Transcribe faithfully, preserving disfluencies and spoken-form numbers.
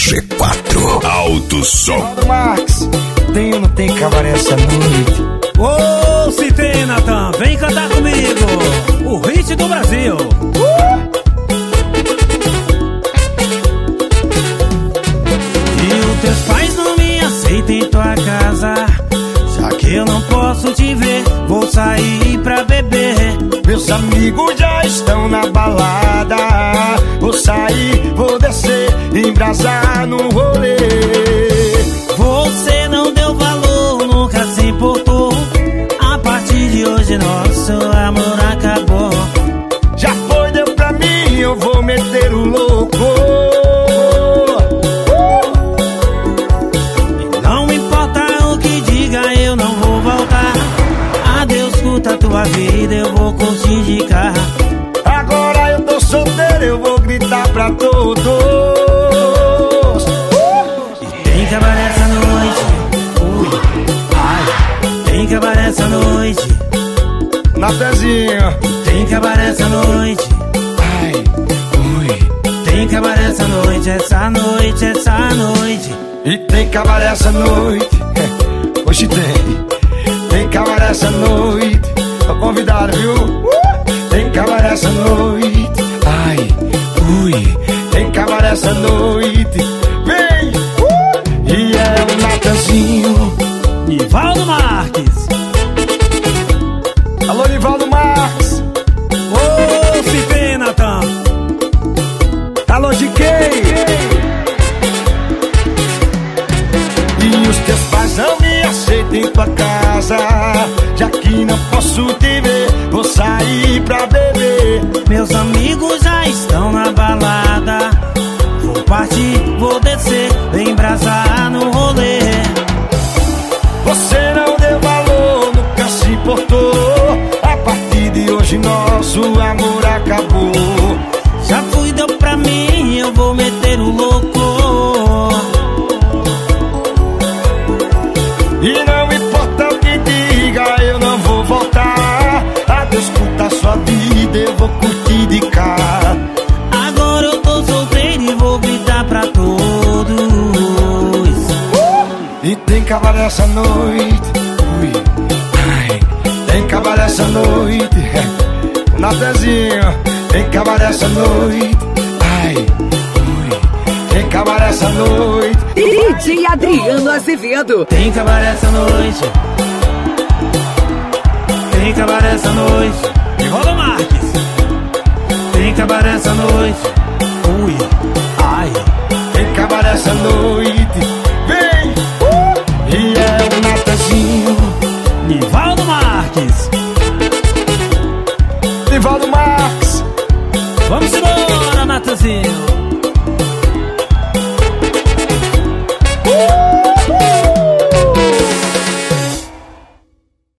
G quatro Alto Som. Valdo Marques, tem ou não tem cabaré essa noite? Ô, oh, se tem, Natan, vem cantar comigo o hit do Brasil. uh! E os teus pais não me aceitam em tua casa, já que eu não posso te ver, vou sair pra beber. Meus amigos já estão na balada, vou sair, vou descer, embrasar no rolê. Você não deu valor, nunca se importou. A partir de hoje nosso amor acabou. Já foi, deu pra mim, eu vou meter o louco. Não importa o que diga, eu não vou voltar. Adeus, curta a tua vida, eu vou curtir de carro. Agora eu tô solteiro, eu vou gritar pra todos. Tem cabaré essa noite, ui, ai. Tem cabaré essa noite, Natanzinho. tem cabaré essa noite, Ai, ui. tem cabaré essa noite, essa noite, essa noite. E tem cabaré essa noite. Hoje tem. Tem cabaré essa noite. Tô convidado, viu? Tem cabaré essa noite. Ai, ui. Tem cabaré essa noite. Vem! E é o Natanzinho. Nivaldo Marques. Alô, Nivaldo Marques. Ô, oh, se tem, Natan. Alô, G K. E os teus pais não me aceitam em tua casa, já que não posso te ver, vou sair pra beber. Meus amigos já estão na balada, vou partir, vou descer, embrasar no rolê. Você não deu valor, nunca se importou. A partir de hoje nosso amor acabou. Já fui, deu pra mim, eu vou meter o louco. E não importa o que diga, eu não vou voltar. Adeus, curta a sua vida, eu vou curtir de cá. Agora eu tô solteiro e vou gritar pra todos. E tem cabaré essa noite. Ui, ai, tem cabaré essa noite. Natanzinho, tem cabaré essa noite. Ai, ui, tem cabaré essa noite. D J Adriano Azevedo. Tem cabaré essa noite, tem cabaré essa noite. Nivaldo Marques. Tem cabaré essa noite, ui, ai. Tem cabaré essa noite. Vem! Uh! E é o Natanzinho. Nivaldo Marques. Nivaldo Marques. Vamos embora, Natanzinho.